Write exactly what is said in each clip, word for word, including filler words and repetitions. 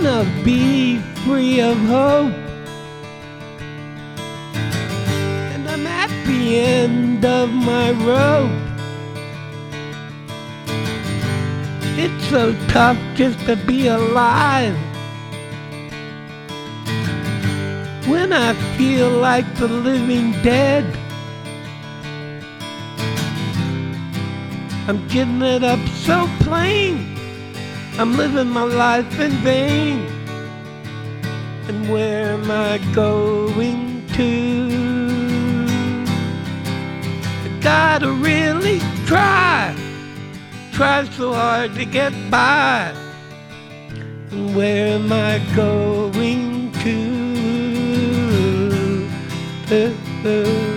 wanna be free of hope, and I'm at the end of my rope. It's so tough just to be alive when I feel like the living dead. I'm giving it up so plain, I'm living my life in vain. And where am I going to? I gotta really try, try so hard to get by. And where am I going to? Uh, uh.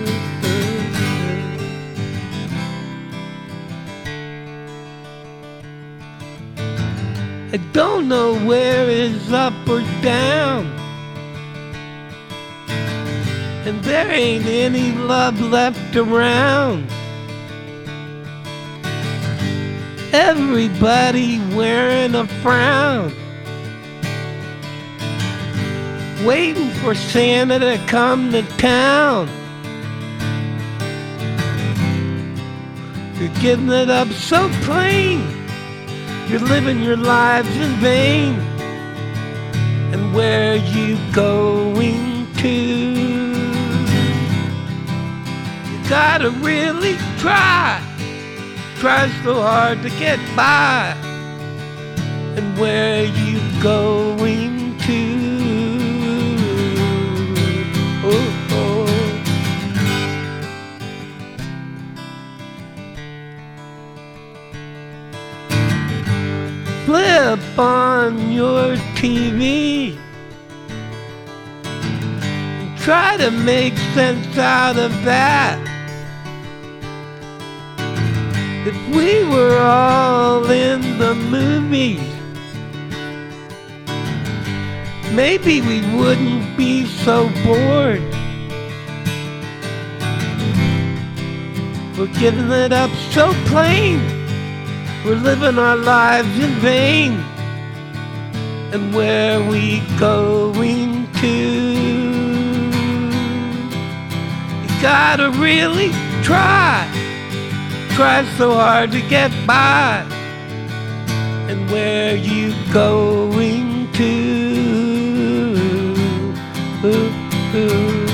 I don't know where is up or down, and there ain't any love left around. Everybody wearing a frown, waiting for Santa to come to town. You're giving it up so plain, you're living your lives in vain. And where are you going to? You gotta really try, try so hard to get by. And where are you going to? Oh, oh. Flip on your T V, try to make sense out of that. If we were all in the movies, maybe we wouldn't be so bored. We're giving it up so plain, we're living our lives in vain. And where are we going to? You gotta really try, try so hard to get by. And where are you going to? Ooh, ooh.